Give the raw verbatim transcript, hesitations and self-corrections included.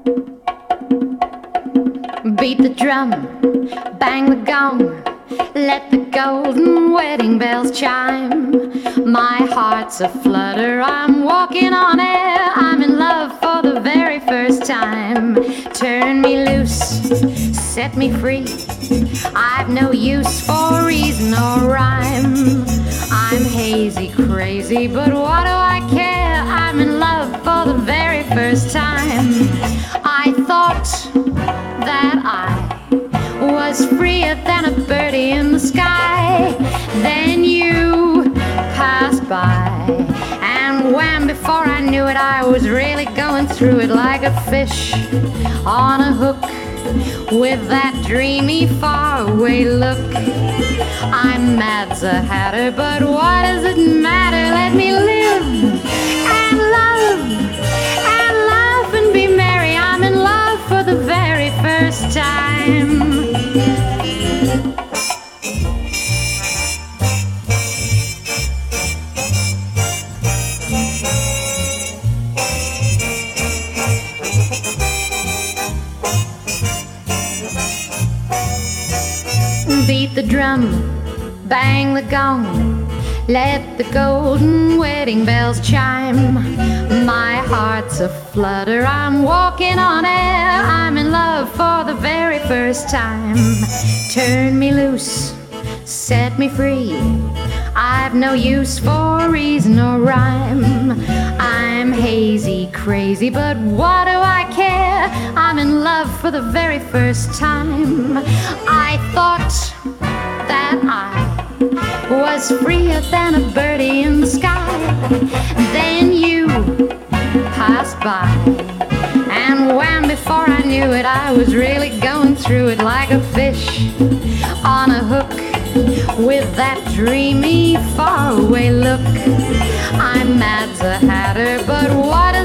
Beat the drum, bang the gong, let the golden wedding bells chime. My heart's a flutter, I'm walking on air, I'm in love for the very first time. Turn me loose, set me free, I've no use for reason or rhyme. I'm hazy, crazy, but what do I care? I'm in love for the very first time. I thought that I was freer than a birdie in the sky. Then you passed by, and wham, before I knew it, I was really going through it like a fish on a hook with that dreamy faraway look. I'm Mad's a Hatter, but what does it matter? Let me live and love and laugh and be merry. I'm in love for the very first time. Beat the drum, bang the gong, let the golden wedding bells chime. My heart's a flutter, I'm walking on air, I'm in love for the very first time. Turn me loose, set me free, I've no use for reason or rhyme. I'm hazy, crazy, but what do I care? I'm in love for the very first time. I thought that I was freer than a birdie in the sky. Then you passed by, and wham, before I knew it, I was really going through it like a fish on a hook with that dreamy faraway look. I'm Mad's a Hatter, but what